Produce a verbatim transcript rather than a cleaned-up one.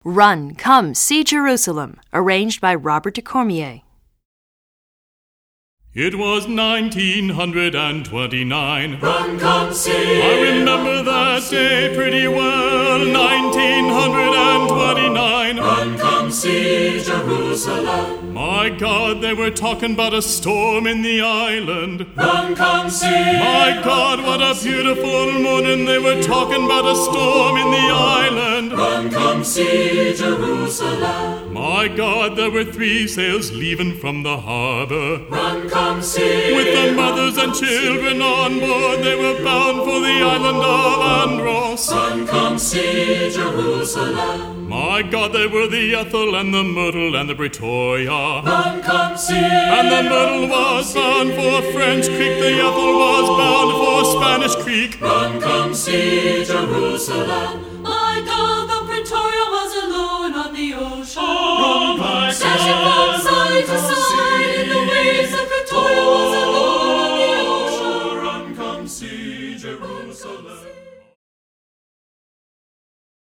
Run, Come, See Jerusalem, arranged by Robert de Cormier. It was nineteen twenty-nine. Run, come, see. I remember that day pretty well. nineteen twenty-nine. Run, come, see Jerusalem. My God, they were talking about a storm in the island. Run, come, see. My God, what a beautiful morning. They were talking about a storm in the island. Run, come, see Jerusalem. My God, there were three sails leaving from the harbor. Run, come, see. With the mothers and children on board, they were bound for the island of Andros. Run, come, see Jerusalem. My God, they were the Ethel and the Myrtle and the Pretoria. Run, come, see. And the Myrtle was bound for French Creek, the Ethel was bound for Spanish Creek. Run, come, see Jerusalem. My God, the Pretoria was alone on the ocean. Run, my Dashing from side to side in the waves, the Pretoria was alone on the ocean. Run, come, see Jerusalem.